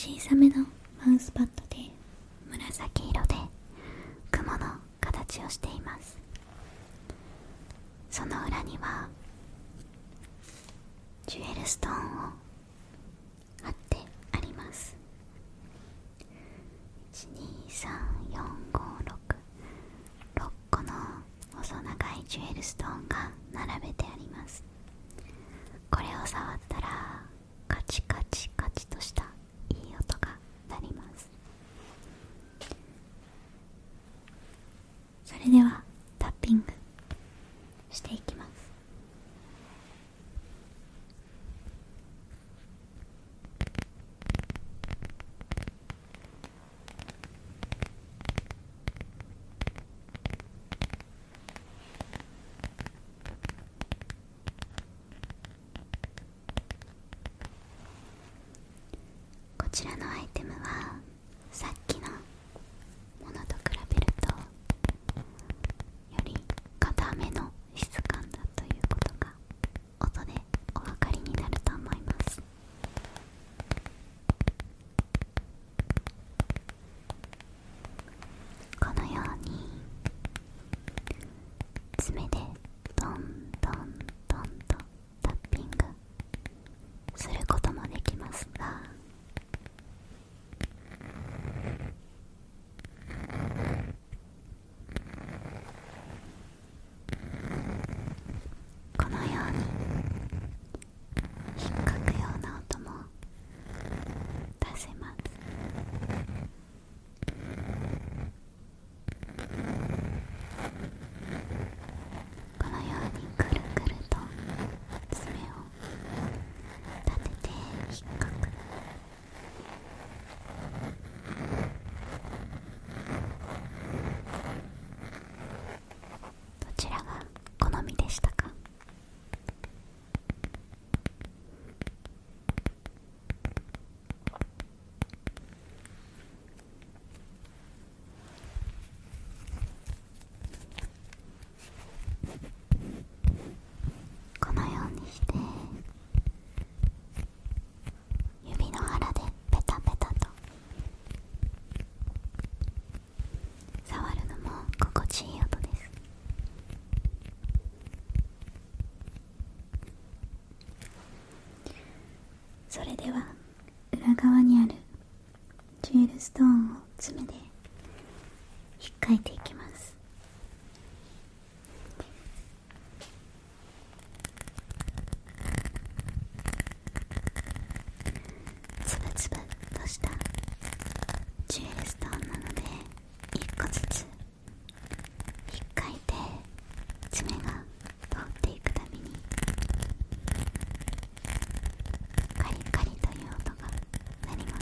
小さめのマウスパッドで紫色で雲の形をしています。その裏にはジュエルストーンを貼ってあります。1234566個の細長いジュエルストーンが並べてあります。これを触ったらカチカチカチとしたいい音が鳴ります。それではタッピングしていきます。こちらのアイテムはさっきのものと比べるとより硬めの質感だということが音でお分かりになると思います。このように爪でトントントンとタッピングすることもできますが、このように引っかくような音も出せます。このようにくるくると爪を立てて引っかく。どちらが好みでしたか？このようにして指の腹でペタペタと触るのも心地いい音です。それでは裏側にあるジュエルストーンを爪で引っかいていきます。つぶつぶとしたジュエルストーンなので一個ずつ引っかいて爪が通っていくたびにカリカリという音が鳴ります。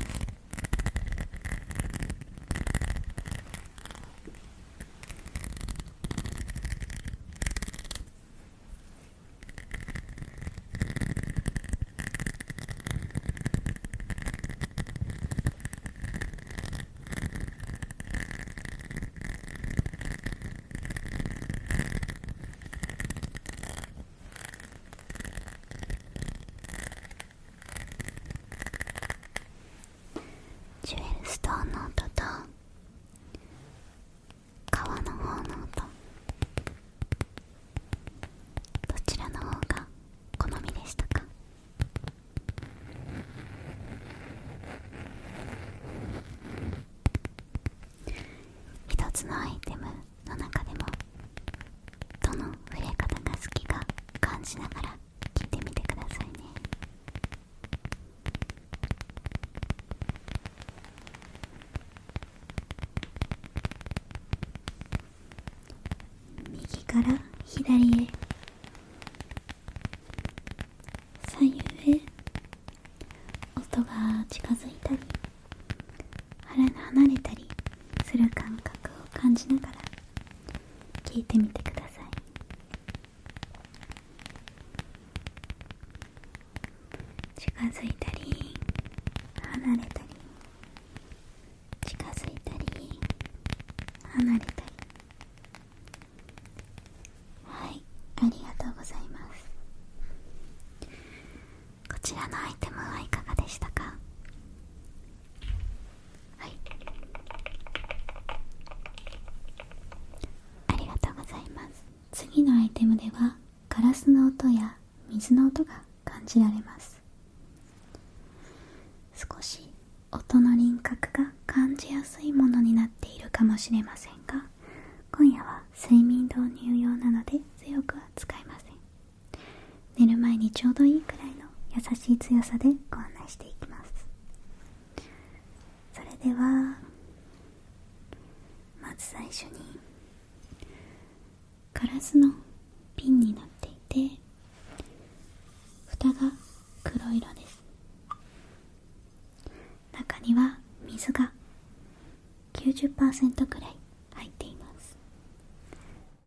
ジュエルストーンの音と皮の方の音、どちらの方が好みでしたか？一つのアイテムの中でもどの触れ方が好きか感じながら聞いてみてくださいね。右から左へ、左右へ音が近づいたり離れたりする感覚を感じながら聞いてみてください。近づいたり離れたり、近づいたり離れたり。はい、ありがとうございます。こちらのアイテムはいかがでしたか？ のアイテムではガラスの音や水の音が感じられます。少し音の輪郭が感じやすいものになっているかもしれませんが、今夜は睡眠導入用なので強くは使いません。寝る前にちょうどいいくらいの優しい強さでご案内していきます。それではまず最初にガラスの瓶になっていて、蓋が黒色です。中には水が 90% く